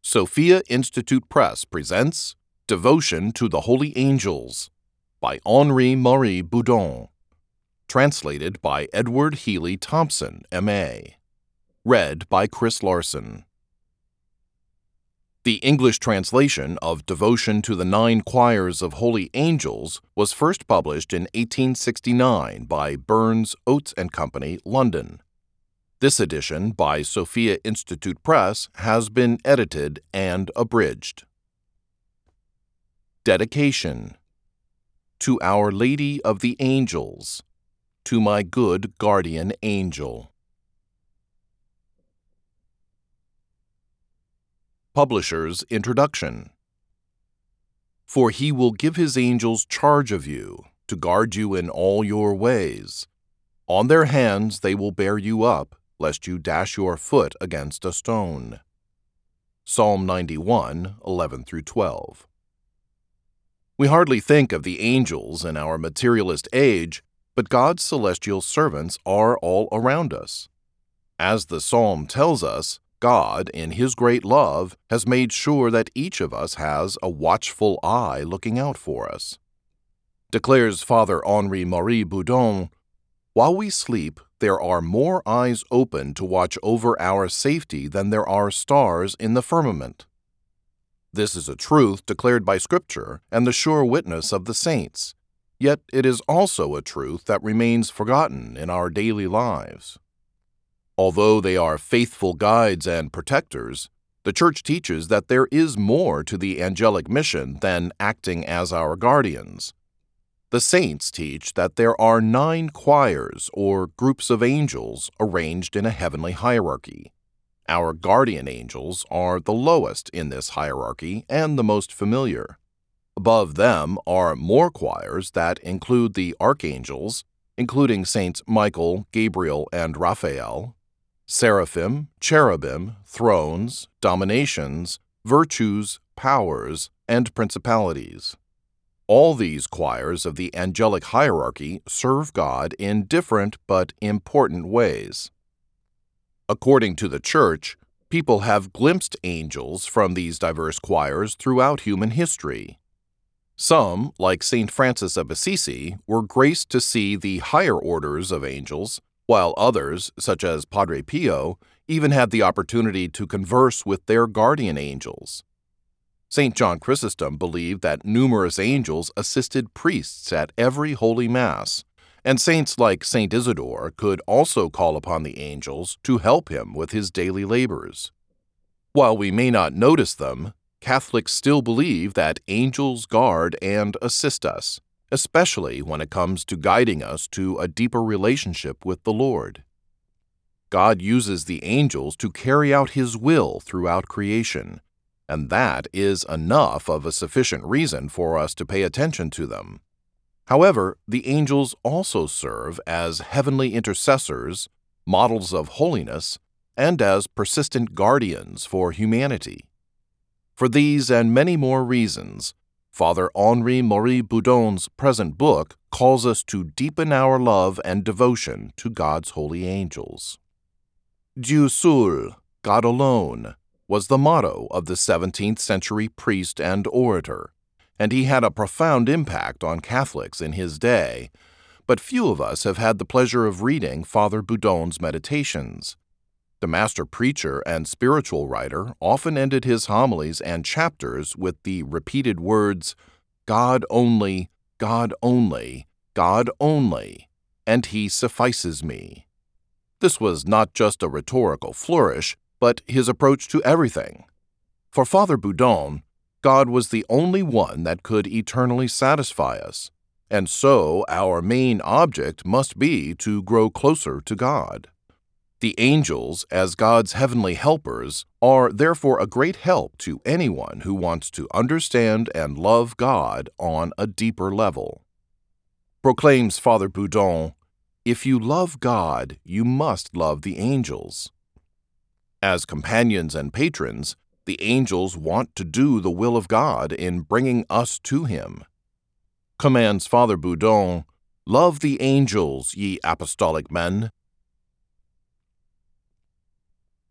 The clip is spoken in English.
Sophia Institute Press presents Devotion to the Holy Angels by Henri-Marie Boudon. Translated by Edward Healy Thompson, M.A. Read by Chris Larson. The English translation of Devotion to the Nine Choirs of Holy Angels was first published in 1869 by Burns, Oates & Company, London. This edition by Sophia Institute Press has been edited and abridged. Dedication. To Our Lady of the Angels, to my good guardian angel. Publisher's Introduction. For he will give his angels charge of you, to guard you in all your ways. On their hands they will bear you up, lest you dash your foot against a stone. Psalm 91, 11-12. We hardly think of the angels in our materialist age, but God's celestial servants are all around us. As the psalm tells us, God, in His great love, has made sure that each of us has a watchful eye looking out for us. Declares Father Henri-Marie Boudon, while we sleep, there are more eyes open to watch over our safety than there are stars in the firmament. This is a truth declared by Scripture and the sure witness of the saints, yet it is also a truth that remains forgotten in our daily lives. Although they are faithful guides and protectors, the Church teaches that there is more to the angelic mission than acting as our guardians. The saints teach that there are 9 choirs or groups of angels arranged in a heavenly hierarchy. Our guardian angels are the lowest in this hierarchy and the most familiar. Above them are more choirs that include the archangels, including Saints Michael, Gabriel, and Raphael, seraphim, cherubim, thrones, dominations, virtues, powers, and principalities. All these choirs of the angelic hierarchy serve God in different but important ways. According to the Church, people have glimpsed angels from these diverse choirs throughout human history. Some, like St. Francis of Assisi, were graced to see the higher orders of angels, while others, such as Padre Pio, even had the opportunity to converse with their guardian angels. St. John Chrysostom believed that numerous angels assisted priests at every Holy Mass, and saints like St. Isidore could also call upon the angels to help him with his daily labors. While we may not notice them, Catholics still believe that angels guard and assist us, especially when it comes to guiding us to a deeper relationship with the Lord. God uses the angels to carry out His will throughout creation, and that is enough of a sufficient reason for us to pay attention to them. However, the angels also serve as heavenly intercessors, models of holiness, and as persistent guardians for humanity. For these and many more reasons, Father Henri-Marie Boudon's present book calls us to deepen our love and devotion to God's holy angels. Dieu seul, God alone, was the motto of the 17th century priest and orator, and he had a profound impact on Catholics in his day, but few of us have had the pleasure of reading Father Boudon's meditations. The master preacher and spiritual writer often ended his homilies and chapters with the repeated words, God only, God only, God only, and He suffices me. This was not just a rhetorical flourish, but his approach to everything. For Father Boudon, God was the only one that could eternally satisfy us, and so our main object must be to grow closer to God. The angels, as God's heavenly helpers, are therefore a great help to anyone who wants to understand and love God on a deeper level. Proclaims Father Boudon, if you love God, you must love the angels. As companions and patrons, the angels want to do the will of God in bringing us to Him. Commands Father Boudon, love the angels, ye apostolic men,